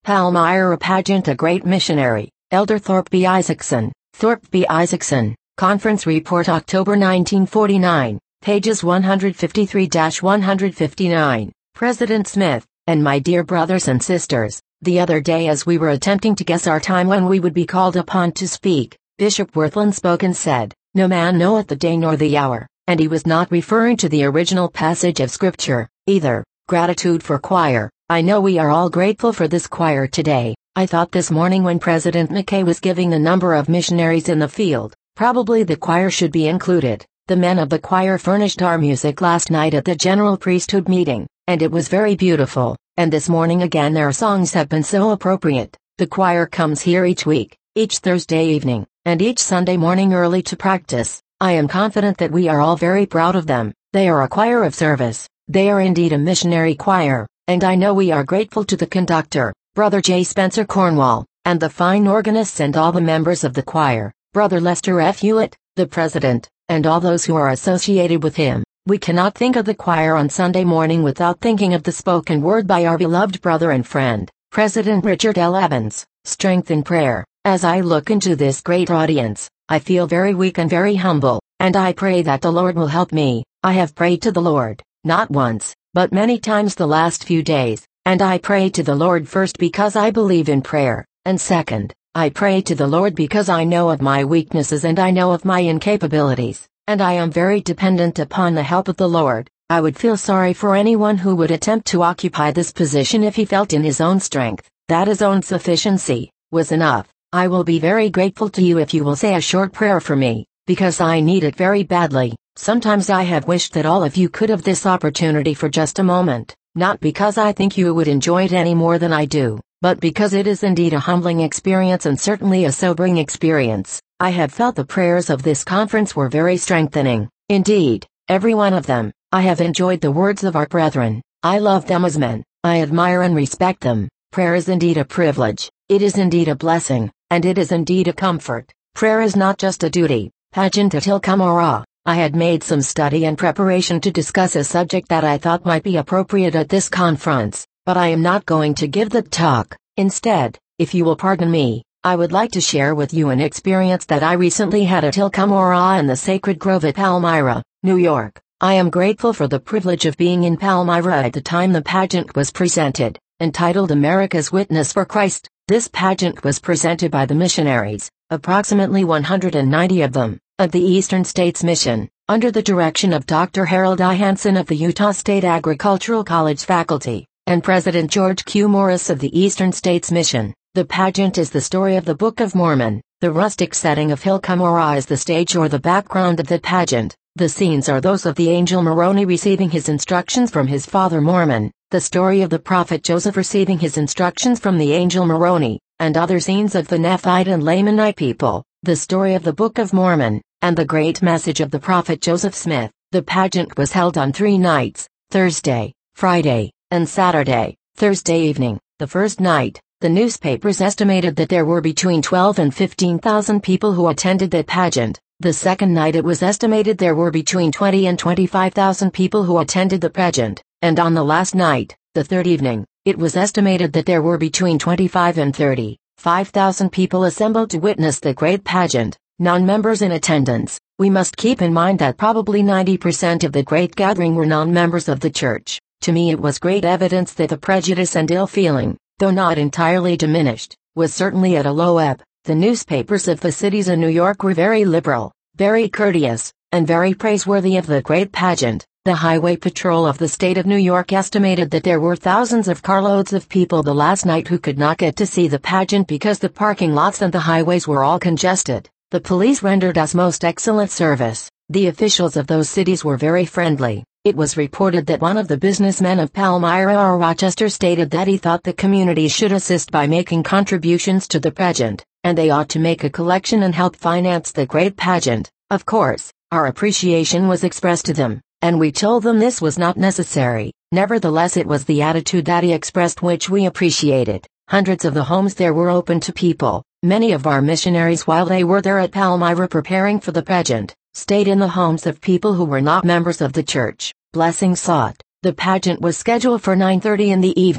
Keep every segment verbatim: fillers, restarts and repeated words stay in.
Palmyra pageant. A great missionary, Elder Thorpe B. Isaacson. Thorpe B. Isaacson, Conference Report October nineteen forty-nine, pages one fifty-three to one fifty-nine. President Smith, and my dear brothers and sisters, the other day as we were attempting to guess our time when we would be called upon to speak, Bishop Wirthlin spoke and said, "No man knoweth the day nor the hour," and he was not referring to the original passage of Scripture, either. Gratitude for choir. I know we are all grateful for this choir today. I thought this morning when President McKay was giving the number of missionaries in the field, probably the choir should be included. The men of the choir furnished our music last night at the General Priesthood meeting, and it was very beautiful, and this morning again their songs have been so appropriate. The choir comes here each week, each Thursday evening, and each Sunday morning early to practice. I am confident that we are all very proud of them. They are a choir of service. They are indeed a missionary choir, and I know we are grateful to the conductor, Brother J. Spencer Cornwall, and the fine organists and all the members of the choir, Brother Lester F. Hewitt, the president, and all those who are associated with him. We cannot think of the choir on Sunday morning without thinking of the spoken word by our beloved brother and friend, President Richard L. Evans. Strength in prayer. As I look into this great audience, I feel very weak and very humble, and I pray that the Lord will help me. I have prayed to the Lord, not once, but many times the last few days, and I pray to the Lord first because I believe in prayer, and second, I pray to the Lord because I know of my weaknesses and I know of my incapabilities, and I am very dependent upon the help of the Lord. I would feel sorry for anyone who would attempt to occupy this position if he felt in his own strength that his own sufficiency was enough. I will be very grateful to you if you will say a short prayer for me, because I need it very badly. Sometimes I have wished that all of you could have this opportunity for just a moment, not because I think you would enjoy it any more than I do, but because it is indeed a humbling experience and certainly a sobering experience. I have felt the prayers of this conference were very strengthening, indeed, every one of them. I have enjoyed the words of our brethren. I love them as men. I admire and respect them. Prayer is indeed a privilege. It is indeed a blessing, and it is indeed a comfort. Prayer is not just a duty. Pageant at Hill Cumorah. I had made some study and preparation to discuss a subject that I thought might be appropriate at this conference, but I am not going to give that talk. Instead, if you will pardon me, I would like to share with you an experience that I recently had at Hill Cumorah in the Sacred Grove at Palmyra, New York. I am grateful for the privilege of being in Palmyra at the time the pageant was presented, entitled America's Witness for Christ. This pageant was presented by the missionaries, approximately one hundred ninety of them, of the Eastern States Mission, under the direction of Doctor Harold I. Hansen of the Utah State Agricultural College faculty, and President George Q. Morris of the Eastern States Mission. The pageant is the story of the Book of Mormon. The rustic setting of Hill Cumorah is the stage or the background of the pageant. The scenes are those of the angel Moroni receiving his instructions from his father Mormon, the story of the prophet Joseph receiving his instructions from the angel Moroni, and other scenes of the Nephite and Lamanite people, the story of the Book of Mormon, and the great message of the prophet Joseph Smith. The pageant was held on three nights, Thursday, Friday, and Saturday. Thursday evening, the first night, the newspapers estimated that there were between twelve and fifteen thousand people who attended the pageant. The second night it was estimated there were between twenty and twenty-five thousand people who attended the pageant, and on the last night, the third evening, it was estimated that there were between twenty-five and thirty-five thousand people assembled to witness the great pageant. Non-members in attendance. We must keep in mind that probably ninety percent of the great gathering were non-members of the church. To me it was great evidence that the prejudice and ill feeling, though not entirely diminished, was certainly at a low ebb. The newspapers of the cities in New York were very liberal, very courteous, and very praiseworthy of the great pageant. The Highway Patrol of the state of New York estimated that there were thousands of carloads of people the last night who could not get to see the pageant because the parking lots and the highways were all congested. The police rendered us most excellent service. The officials of those cities were very friendly. It was reported that one of the businessmen of Palmyra or Rochester stated that he thought the community should assist by making contributions to the pageant, and they ought to make a collection and help finance the great pageant. Of course, our appreciation was expressed to them, and we told them this was not necessary. Nevertheless, it was the attitude that he expressed which we appreciated. Hundreds of the homes there were open to people. Many of our missionaries, while they were there at Palmyra preparing for the pageant, stayed in the homes of people who were not members of the church. Blessings sought. The pageant was scheduled for nine thirty in the evening.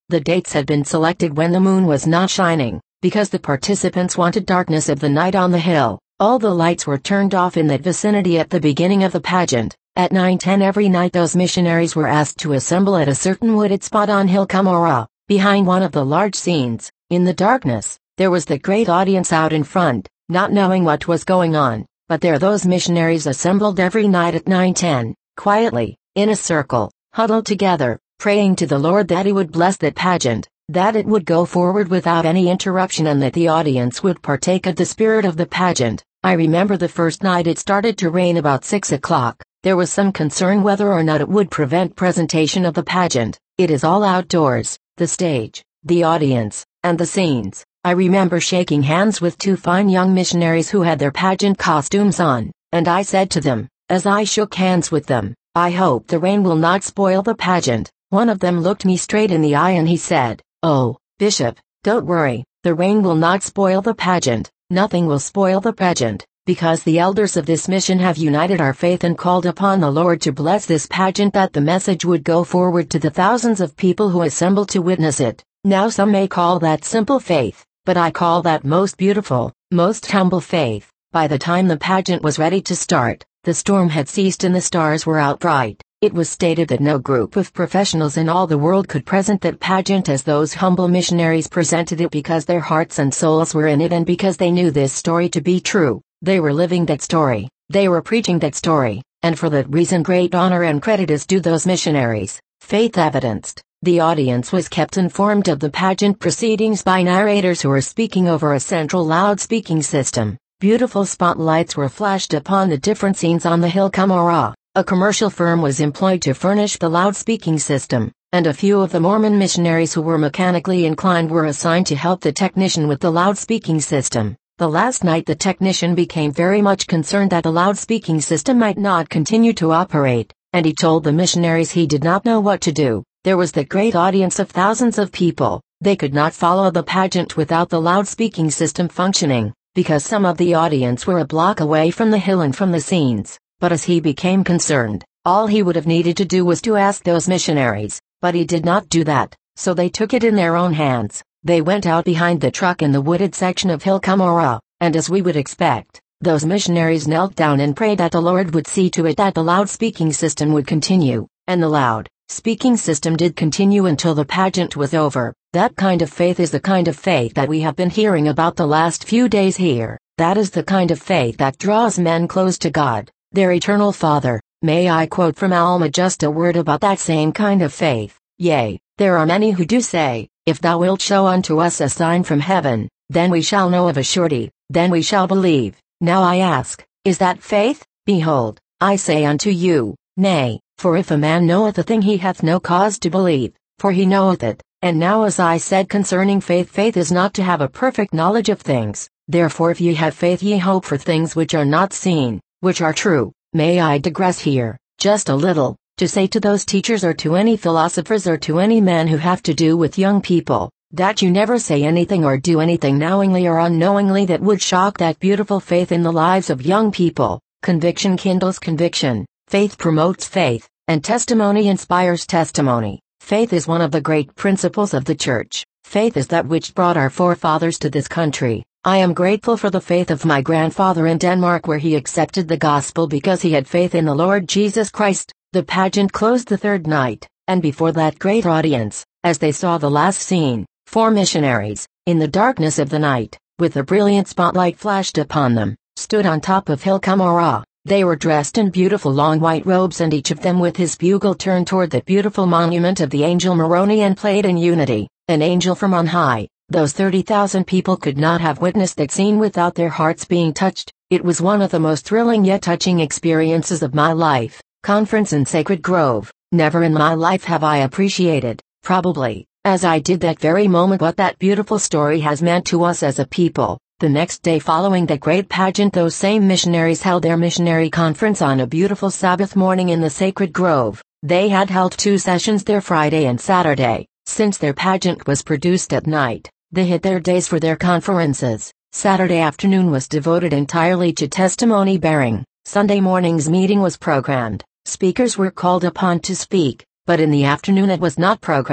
The dates had been selected when the moon was not shining, because the participants wanted darkness of the night on the hill. All the lights were turned off in that vicinity at the beginning of the pageant. At nine ten every night those missionaries were asked to assemble at a certain wooded spot on Hill Cumorah, behind one of the large scenes. In the darkness, there was the great audience out in front, not knowing what was going on, but there those missionaries assembled every night at nine ten, quietly, in a circle, huddled together, praying to the Lord that He would bless that pageant, that it would go forward without any interruption and that the audience would partake of the spirit of the pageant. I remember the first night it started to rain about six o'clock. There was some concern whether or not it would prevent presentation of the pageant. It is all outdoors, the stage, the audience, and the scenes. I remember shaking hands with two fine young missionaries who had their pageant costumes on, and I said to them, as I shook hands with them, I hope the rain will not spoil the pageant. One of them looked me straight in the eye and he said, "Oh, Bishop, don't worry, the rain will not spoil the pageant, nothing will spoil the pageant. Because the elders of this mission have united our faith and called upon the Lord to bless this pageant that the message would go forward to the thousands of people who assemble to witness it." Now some may call that simple faith, but I call that most beautiful, most humble faith. By the time the pageant was ready to start, the storm had ceased and the stars were out bright. It was stated that no group of professionals in all the world could present that pageant as those humble missionaries presented it because their hearts and souls were in it and because they knew this story to be true. They were living that story, they were preaching that story, and for that reason great honor and credit is due those missionaries. Faith evidenced. The audience was kept informed of the pageant proceedings by narrators who were speaking over a central loud-speaking system. Beautiful spotlights were flashed upon the different scenes on the Hill Cumorah. A commercial firm was employed to furnish the loud-speaking system, and a few of the Mormon missionaries who were mechanically inclined were assigned to help the technician with the loud-speaking system. The last night the technician became very much concerned that the loud-speaking system might not continue to operate, and he told the missionaries he did not know what to do. There was the great audience of thousands of people. They could not follow the pageant without the loud-speaking system functioning, because some of the audience were a block away from the hill and from the scenes. But as he became concerned, all he would have needed to do was to ask those missionaries, but he did not do that, so they took it in their own hands. They went out behind the truck in the wooded section of Hill Cumorah, and as we would expect, those missionaries knelt down and prayed that the Lord would see to it that the loud-speaking system would continue, and the loud-speaking system did continue until the pageant was over. That kind of faith is the kind of faith that we have been hearing about the last few days here. That is the kind of faith that draws men close to God, their eternal Father. May I quote from Alma just a word about that same kind of faith? Yea, there are many who do say, "If thou wilt show unto us a sign from heaven, then we shall know of a surety, then we shall believe." Now I ask, is that faith? Behold, I say unto you, nay, for if a man knoweth a thing he hath no cause to believe, for he knoweth it. And now as I said concerning faith, faith is not to have a perfect knowledge of things. Therefore if ye have faith ye hope for things which are not seen, which are true. May I digress here, just a little, to say to those teachers or to any philosophers or to any men who have to do with young people, that you never say anything or do anything knowingly or unknowingly that would shock that beautiful faith in the lives of young people. Conviction kindles conviction, faith promotes faith, and testimony inspires testimony. Faith is one of the great principles of the Church. Faith is that which brought our forefathers to this country. I am grateful for the faith of my grandfather in Denmark, where he accepted the gospel because he had faith in the Lord Jesus Christ. The pageant closed the third night, and before that great audience, as they saw the last scene, four missionaries, in the darkness of the night, with a brilliant spotlight flashed upon them, stood on top of Hill Cumorah. They were dressed in beautiful long white robes, and each of them with his bugle turned toward the beautiful monument of the angel Moroni and played in unity, an angel from on high. Those thirty thousand people could not have witnessed that scene without their hearts being touched. It was one of the most thrilling yet touching experiences of my life. Conference in Sacred Grove. Never in my life have I appreciated, probably, as I did that very moment, what that beautiful story has meant to us as a people. The next day following that great pageant, those same missionaries held their missionary conference on a beautiful Sabbath morning in the Sacred Grove. They had held two sessions there, Friday and Saturday. Since their pageant was produced at night, they hid their days for their conferences. Saturday afternoon was devoted entirely to testimony bearing. Sunday morning's meeting was programmed. Speakers were called upon to speak, but in the afternoon it was not programmed.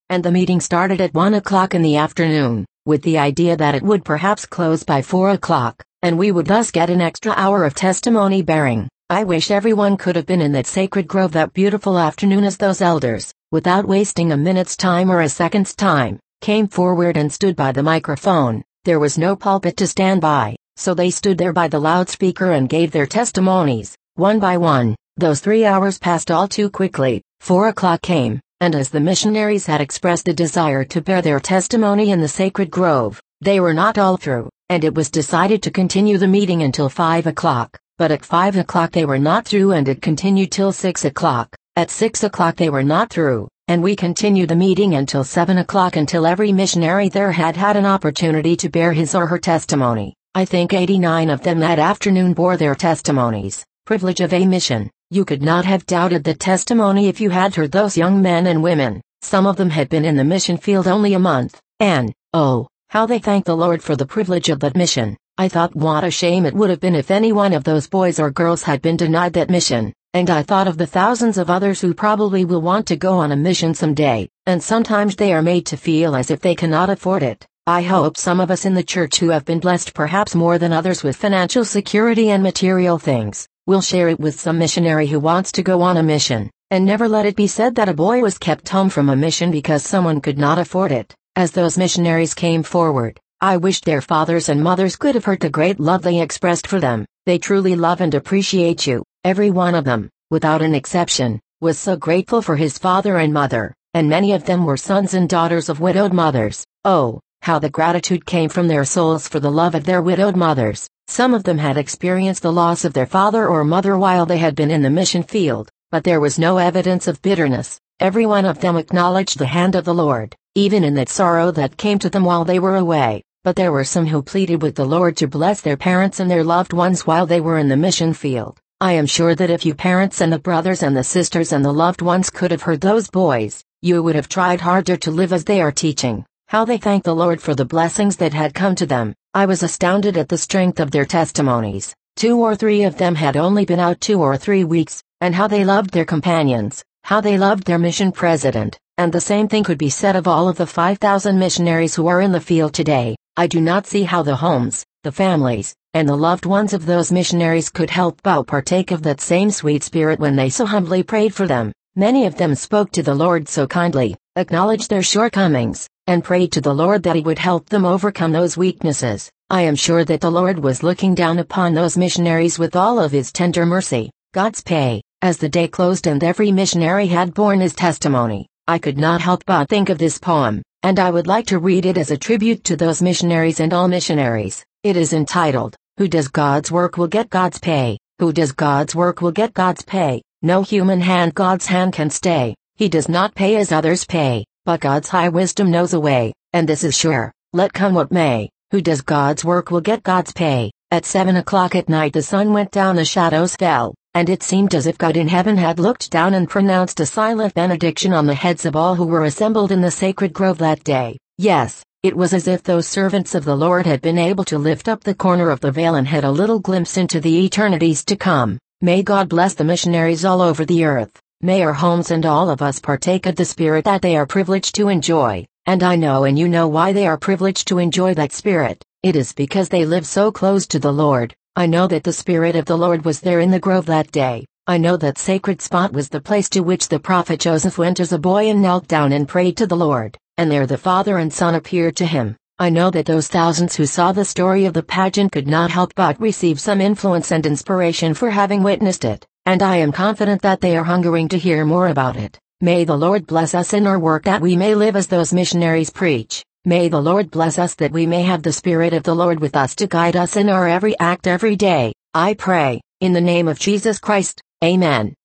and the meeting started at one o'clock in the afternoon, with the idea that it would perhaps close by four o'clock, and we would thus get an extra hour of testimony bearing. I wish everyone could have been in that sacred grove that beautiful afternoon as those elders, without wasting a minute's time or a second's time, came forward and stood by the microphone. There was no pulpit to stand by, so they stood there by the loudspeaker and gave their testimonies, one by one. Those three hours passed all too quickly. Four o'clock came, and as the missionaries had expressed a desire to bear their testimony in the sacred grove, they were not all through, and it was decided to continue the meeting until five o'clock. But at five o'clock they were not through, and it continued till six o'clock. At six o'clock they were not through, and we continued the meeting until seven o'clock, until every missionary there had had an opportunity to bear his or her testimony. I think eighty-nine of them that afternoon bore their testimonies. Privilege of a mission. You could not have doubted the testimony if you had heard those young men and women. Some of them had been in the mission field only a month, and, oh, how they thanked the Lord for the privilege of that mission. I thought what a shame it would have been if any one of those boys or girls had been denied that mission, and I thought of the thousands of others who probably will want to go on a mission someday, and sometimes they are made to feel as if they cannot afford it. I hope some of us in the church who have been blessed perhaps more than others with financial security and material things, will share it with some missionary who wants to go on a mission, and never let it be said that a boy was kept home from a mission because someone could not afford it. As those missionaries came forward, I wished their fathers and mothers could have heard the great love they expressed for them. They truly love and appreciate you. Every one of them, without an exception, was so grateful for his father and mother, and many of them were sons and daughters of widowed mothers. Oh, how the gratitude came from their souls for the love of their widowed mothers. Some of them had experienced the loss of their father or mother while they had been in the mission field, but there was no evidence of bitterness. Every one of them acknowledged the hand of the Lord, even in that sorrow that came to them while they were away. But there were some who pleaded with the Lord to bless their parents and their loved ones while they were in the mission field. I am sure that if you parents and the brothers and the sisters and the loved ones could have heard those boys, you would have tried harder to live as they are teaching. How they thanked the Lord for the blessings that had come to them. I was astounded at the strength of their testimonies. Two or three of them had only been out two or three weeks, and how they loved their companions, how they loved their mission president, and the same thing could be said of all of the five thousand missionaries who are in the field today. I do not see how the homes, the families, and the loved ones of those missionaries could help but partake of that same sweet spirit when they so humbly prayed for them. Many of them spoke to the Lord so kindly, acknowledged their shortcomings, and prayed to the Lord that He would help them overcome those weaknesses. I am sure that the Lord was looking down upon those missionaries with all of His tender mercy. God's pay. As the day closed and every missionary had borne his testimony, I could not help but think of this poem, and I would like to read it as a tribute to those missionaries and all missionaries. It is entitled, Who Does God's Work Will Get God's Pay. Who does God's work will get God's pay. No human hand God's hand can stay. He does not pay as others pay, but God's high wisdom knows a way, and this is sure, let come what may. Who does God's work will get God's pay. At seven o'clock at night the sun went down, the shadows fell, and it seemed as if God in heaven had looked down and pronounced a silent benediction on the heads of all who were assembled in the sacred grove that day. Yes, it was as if those servants of the Lord had been able to lift up the corner of the veil and had a little glimpse into the eternities to come. May God bless the missionaries all over the earth. May our homes and all of us partake of the spirit that they are privileged to enjoy, and I know and you know why they are privileged to enjoy that spirit. It is because they live so close to the Lord. I know that the Spirit of the Lord was there in the grove that day. I know that sacred spot was the place to which the prophet Joseph went as a boy and knelt down and prayed to the Lord, and there the Father and Son appeared to him. I know that those thousands who saw the story of the pageant could not help but receive some influence and inspiration for having witnessed it, and I am confident that they are hungering to hear more about it. May the Lord bless us in our work that we may live as those missionaries preach. May the Lord bless us that we may have the Spirit of the Lord with us to guide us in our every act every day. I pray, in the name of Jesus Christ, Amen.